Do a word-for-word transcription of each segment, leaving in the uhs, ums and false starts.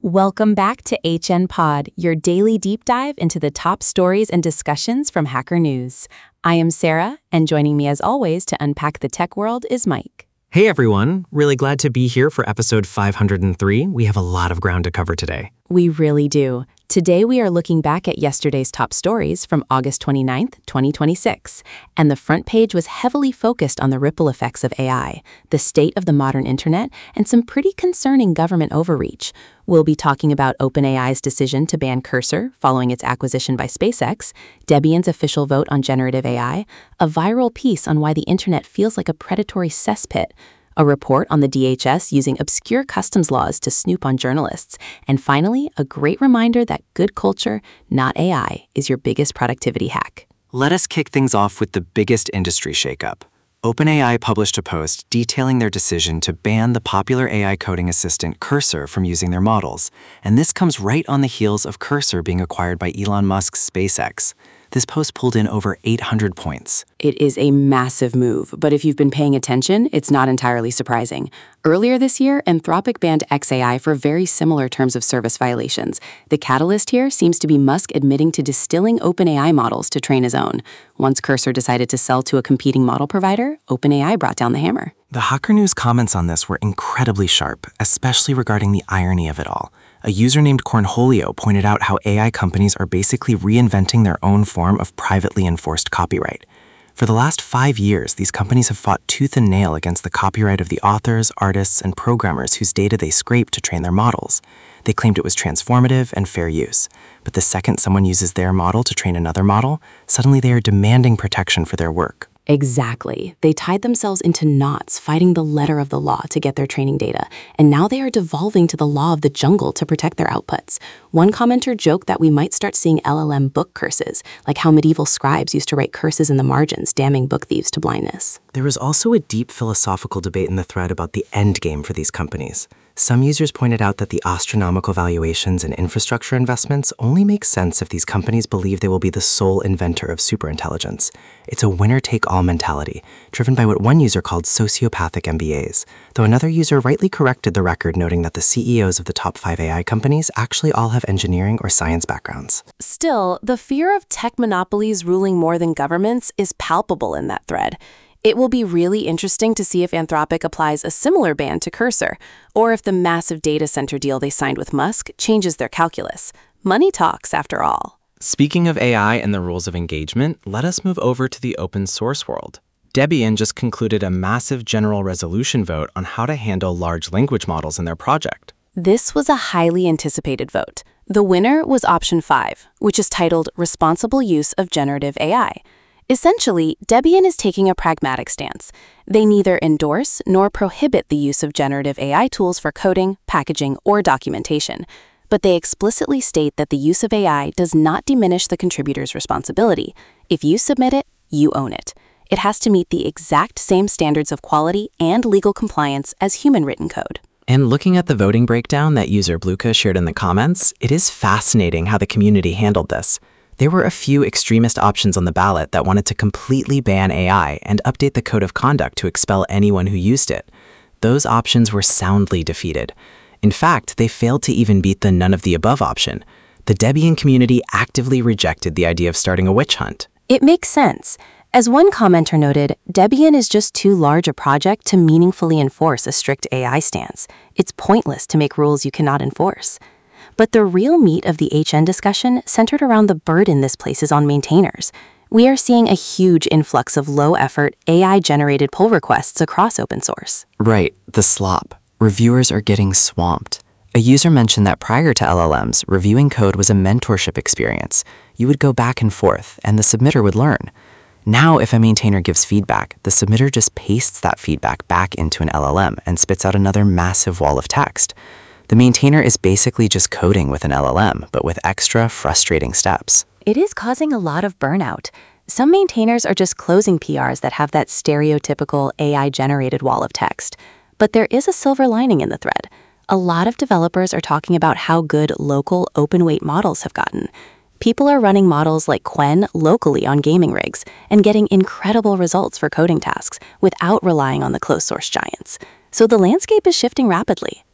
Welcome back to H N Pod, your daily deep dive into the top stories and discussions from Hacker News. I am Sarah, and joining me as always to unpack the tech world is Mike. Hey everyone, really glad to be here for episode five hundred three. We have a lot of ground to cover today. We really do. Today we are looking back at yesterday's top stories from August twenty-ninth, twenty twenty-six, and the front page was heavily focused on the ripple effects of A I, the state of the modern internet, and some pretty concerning government overreach. We'll be talking about OpenAI's decision to ban Cursor following its acquisition by SpaceX, Debian's official vote on generative A I, a viral piece on why the internet feels like a predatory cesspit, a report on the D H S using obscure customs laws to snoop on journalists, and finally, a great reminder that good culture, not A I, is your biggest productivity hack. Let us kick things off with the biggest industry shakeup. OpenAI published a post detailing their decision to ban the popular A I coding assistant Cursor from using their models, and this comes right on the heels of Cursor being acquired by Elon Musk's SpaceX. This post pulled in over eight hundred points. It is a massive move, but if you've been paying attention, it's not entirely surprising. Earlier this year, Anthropic banned X A I for very similar terms of service violations. The catalyst here seems to be Musk admitting to distilling OpenAI models to train his own. Once Cursor decided to sell to a competing model provider, OpenAI brought down the hammer. The Hacker News comments on this were incredibly sharp, especially regarding the irony of it all. A user named Cornholio pointed out how A I companies are basically reinventing their own form of privately enforced copyright. For the last five years, these companies have fought tooth and nail against the copyright of the authors, artists, and programmers whose data they scraped to train their models. They claimed it was transformative and fair use. But the second someone uses their model to train another model, suddenly they are demanding protection for their work. Exactly. They tied themselves into knots, fighting the letter of the law to get their training data, and now they are devolving to the law of the jungle to protect their outputs. One commenter joked that we might start seeing L L M book curses, like how medieval scribes used to write curses in the margins, damning book thieves to blindness. There was also a deep philosophical debate in the thread about the end game for these companies. Some users pointed out that the astronomical valuations and infrastructure investments only make sense if these companies believe they will be the sole inventor of superintelligence. It's a winner-take-all mentality, driven by what one user called sociopathic M B As, though another user rightly corrected the record, noting that the C E Os of the top five A I companies actually all have engineering or science backgrounds. Still, the fear of tech monopolies ruling more than governments is palpable in that thread. It will be really interesting to see if Anthropic applies a similar ban to Cursor, or if the massive data center deal they signed with Musk changes their calculus. Money talks, after all. Speaking of A I and the rules of engagement, let us move over to the open source world. Debian just concluded a massive general resolution vote on how to handle large language models in their project. This was a highly anticipated vote. The winner was option five, which is titled Responsible Use of Generative A I. Essentially, Debian is taking a pragmatic stance. They neither endorse nor prohibit the use of generative A I tools for coding, packaging, or documentation, but they explicitly state that the use of A I does not diminish the contributor's responsibility. If you submit it, you own it. It has to meet the exact same standards of quality and legal compliance as human-written code. And looking at the voting breakdown that user Bluka shared in the comments, it is fascinating how the community handled this. There were a few extremist options on the ballot that wanted to completely ban A I and update the code of conduct to expel anyone who used it. Those options were soundly defeated. In fact, they failed to even beat the none of the above option. The Debian community actively rejected the idea of starting a witch hunt. It makes sense. As one commenter noted, Debian is just too large a project to meaningfully enforce a strict A I stance. It's pointless to make rules you cannot enforce. But the real meat of the H N discussion centered around the burden this places on maintainers. We are seeing a huge influx of low-effort, A I-generated pull requests across open source. Right, the slop. Reviewers are getting swamped. A user mentioned that prior to L L Ms, reviewing code was a mentorship experience. You would go back and forth, and the submitter would learn. Now, if a maintainer gives feedback, the submitter just pastes that feedback back into an L L M and spits out another massive wall of text. The maintainer is basically just coding with an L L M, but with extra frustrating steps. It is causing a lot of burnout. Some maintainers are just closing P Rs that have that stereotypical A I-generated wall of text. But there is a silver lining in the thread. A lot of developers are talking about how good local open-weight models have gotten. People are running models like Qwen locally on gaming rigs and getting incredible results for coding tasks without relying on the closed-source giants. So the landscape is shifting rapidly.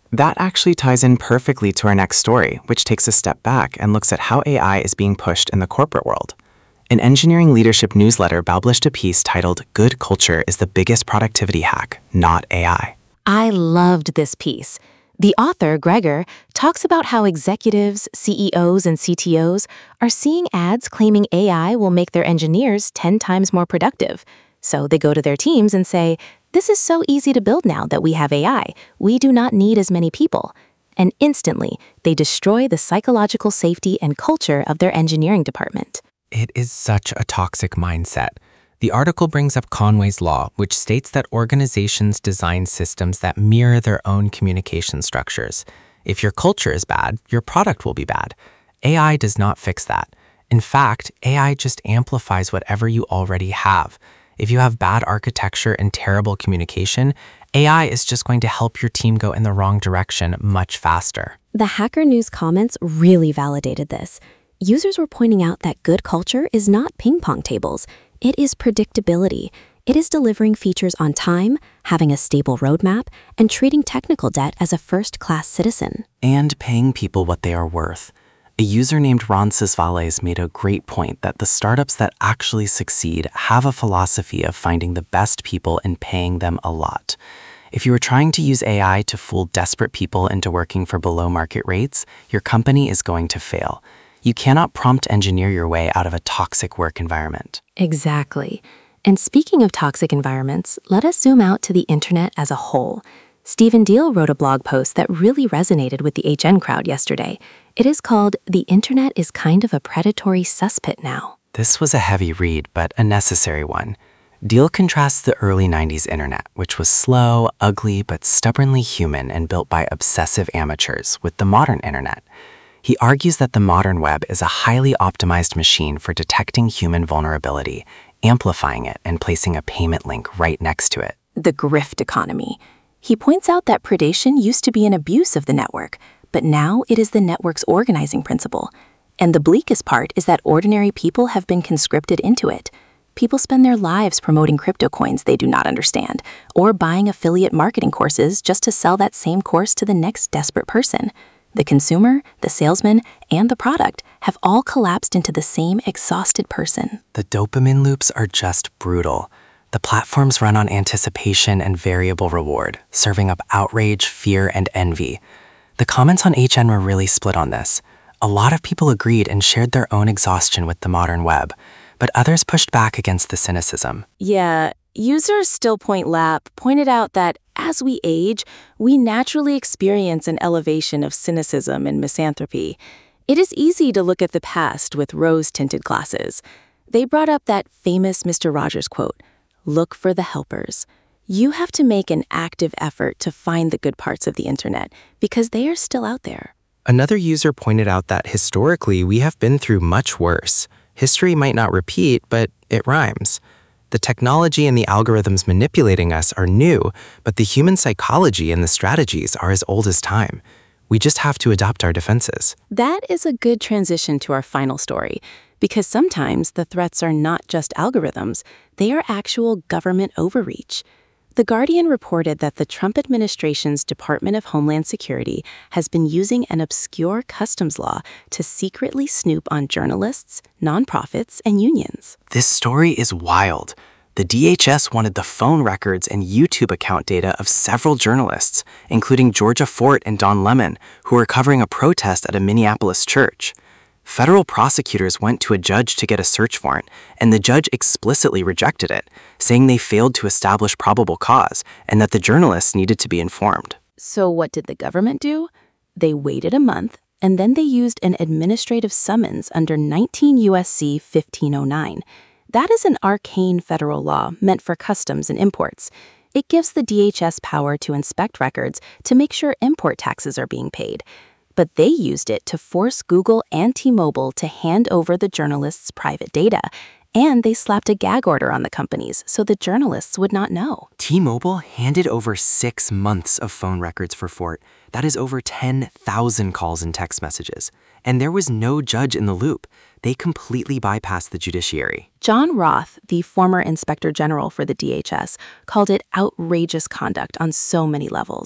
That actually ties in perfectly to our next story, which takes a step back and looks at how A I is being pushed in the corporate world. An engineering leadership newsletter published a piece titled "Good Culture is the Biggest Productivity Hack, Not A I." I loved this piece. The author, Gregor, talks about how executives, C E Os, and C T Os are seeing ads claiming A I will make their engineers ten times more productive. So they go to their teams and say, "This is so easy to build now that we have A I. We do not need as many people." And instantly, they destroy the psychological safety and culture of their engineering department. It is such a toxic mindset. The article brings up Conway's Law, which states that organizations design systems that mirror their own communication structures. If your culture is bad, your product will be bad. A I does not fix that. In fact, A I just amplifies whatever you already have. If you have bad architecture and terrible communication, A I is just going to help your team go in the wrong direction much faster. The Hacker News comments really validated this. Users were pointing out that good culture is not ping pong tables. It is predictability. It is delivering features on time, having a stable roadmap, and treating technical debt as a first-class citizen. And paying people what they are worth. A user named Ron Cisvales made a great point that the startups that actually succeed have a philosophy of finding the best people and paying them a lot. If you are trying to use A I to fool desperate people into working for below market rates, your company is going to fail. You cannot prompt engineer your way out of a toxic work environment. Exactly. And speaking of toxic environments, let us zoom out to the internet as a whole. Stephen Deal wrote a blog post that really resonated with the H N crowd yesterday. It is called "The Internet is Kind of a Predatory Cesspit Now." This was a heavy read, but a necessary one. Deal contrasts the early nineties internet, which was slow, ugly, but stubbornly human and built by obsessive amateurs, with the modern internet. He argues that the modern web is a highly optimized machine for detecting human vulnerability, amplifying it, and placing a payment link right next to it. The grift economy. He points out that predation used to be an abuse of the network, but now it is the network's organizing principle. And the bleakest part is that ordinary people have been conscripted into it. People spend their lives promoting crypto coins they do not understand, or buying affiliate marketing courses just to sell that same course to the next desperate person. The consumer, the salesman, and the product have all collapsed into the same exhausted person. The dopamine loops are just brutal. The platforms run on anticipation and variable reward, serving up outrage, fear, and envy. The comments on H N were really split on this. A lot of people agreed and shared their own exhaustion with the modern web, but others pushed back against the cynicism. Yeah, users Still Point Lap pointed out that as we age, we naturally experience an elevation of cynicism and misanthropy. It is easy to look at the past with rose-tinted glasses. They brought up that famous Mister Rogers quote, "Look for the helpers." You have to make an active effort to find the good parts of the internet because they are still out there. Another user pointed out that historically we have been through much worse. History might not repeat, but it rhymes. The technology and the algorithms manipulating us are new, but the human psychology and the strategies are as old as time. We just have to adopt our defenses. That is a good transition to our final story, because sometimes the threats are not just algorithms, they are actual government overreach. The Guardian reported that the Trump administration's Department of Homeland Security has been using an obscure customs law to secretly snoop on journalists, nonprofits, and unions. This story is wild. The D H S wanted the phone records and YouTube account data of several journalists, including Georgia Fort and Don Lemon, who were covering a protest at a Minneapolis church. Federal prosecutors went to a judge to get a search warrant, and the judge explicitly rejected it, saying they failed to establish probable cause and that the journalists needed to be informed. So what did the government do? They waited a month, and then they used an administrative summons under nineteen U S C fifteen oh nine. That is an arcane federal law meant for customs and imports. It gives the D H S power to inspect records to make sure import taxes are being paid. But they used it to force Google and T-Mobile to hand over the journalists' private data, and they slapped a gag order on the companies so the journalists would not know. T-Mobile handed over six months of phone records for Fort. That is over ten thousand calls and text messages. And there was no judge in the loop. They completely bypassed the judiciary. John Roth, the former Inspector General for the D H S, called it outrageous conduct on so many levels.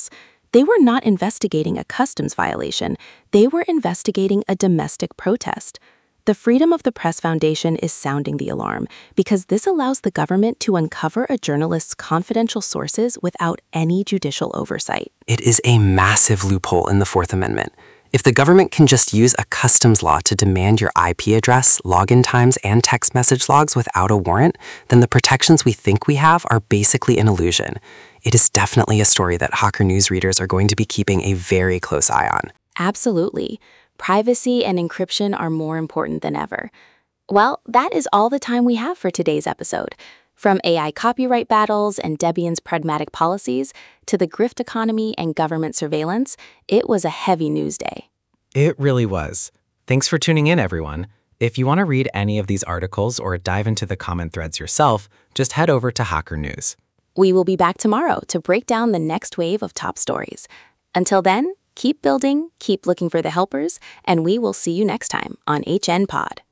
They were not investigating a customs violation, they were investigating a domestic protest. The Freedom of the Press Foundation is sounding the alarm because this allows the government to uncover a journalist's confidential sources without any judicial oversight. It is a massive loophole in the Fourth Amendment. If the government can just use a customs law to demand your I P address, login times, and text message logs without a warrant, then the protections we think we have are basically an illusion. It is definitely a story that Hacker News readers are going to be keeping a very close eye on. Absolutely. Privacy and encryption are more important than ever. Well, that is all the time we have for today's episode. From A I copyright battles and Debian's pragmatic policies to the grift economy and government surveillance, it was a heavy news day. It really was. Thanks for tuning in, everyone. If you want to read any of these articles or dive into the comment threads yourself, just head over to Hacker News. We will be back tomorrow to break down the next wave of top stories. Until then, keep building, keep looking for the helpers, and we will see you next time on H N Pod.